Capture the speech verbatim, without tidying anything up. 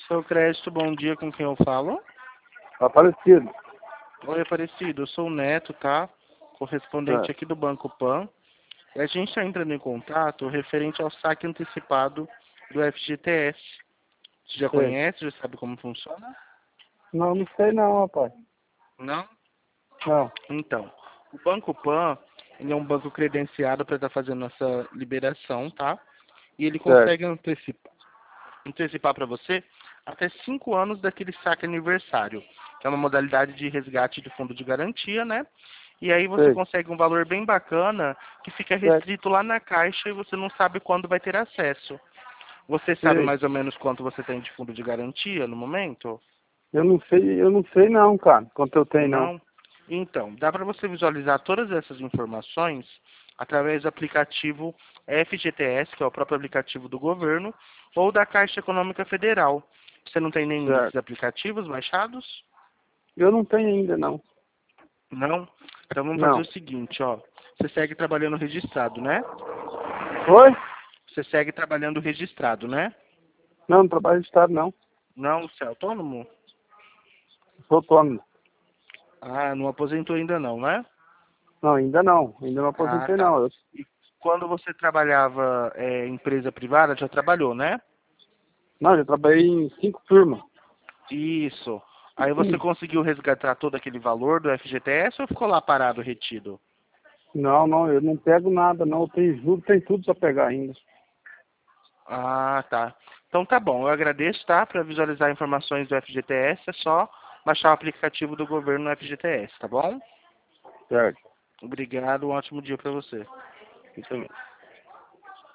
Seu crédito, bom dia, com quem eu falo? Aparecido. Oi, Aparecido, eu sou o Neto, tá? Correspondente É. aqui do Banco Pan. E a gente está entrando em contato referente ao saque antecipado do F G T S. Você já Sei. conhece, já sabe como funciona? Não, não sei não, rapaz. Não? Não. Então, o Banco Pan, ele é um banco credenciado para estar fazendo essa liberação, tá? E ele Certo. consegue antecipar, antecipar para você até cinco anos daquele saque aniversário, que é uma modalidade de resgate de fundo de garantia, né? E aí você Sei. consegue um valor bem bacana que fica Certo. restrito lá na caixa e você não sabe quando vai ter acesso. Você sabe Sei. mais ou menos quanto você tem de fundo de garantia no momento? Eu não sei, eu não sei não, cara. Quanto eu tenho não. Não? Então, dá para você visualizar todas essas informações através do aplicativo F G T S, que é o próprio aplicativo do governo, ou da Caixa Econômica Federal. Você não tem nenhum desses Certo. aplicativos baixados? Eu não tenho ainda não. Não? Então vamos fazer o Não. seguinte, ó. Você segue trabalhando registrado, né? Oi? Você segue trabalhando registrado, né? Não, não trabalho de estado não. Não, você é autônomo? Sou autônomo. Ah, não aposentou ainda não, né? Não, ainda não. Ainda não Ah, aposentei tá. não. Eu... E quando você trabalhava é, em empresa privada, já trabalhou, né? Não, já trabalhei em cinco firmas. Isso. Aí você conseguiu resgatar todo aquele valor do F G T S ou ficou lá parado, retido? Não, não, eu não pego nada não. Eu tenho juro, tem tudo pra pegar ainda. Ah, tá. Então tá bom. Eu agradeço, tá? Para visualizar informações do F G T S, é só baixar o aplicativo do governo no F G T S, tá bom? Certo. Obrigado, um ótimo dia para você. Isso mesmo.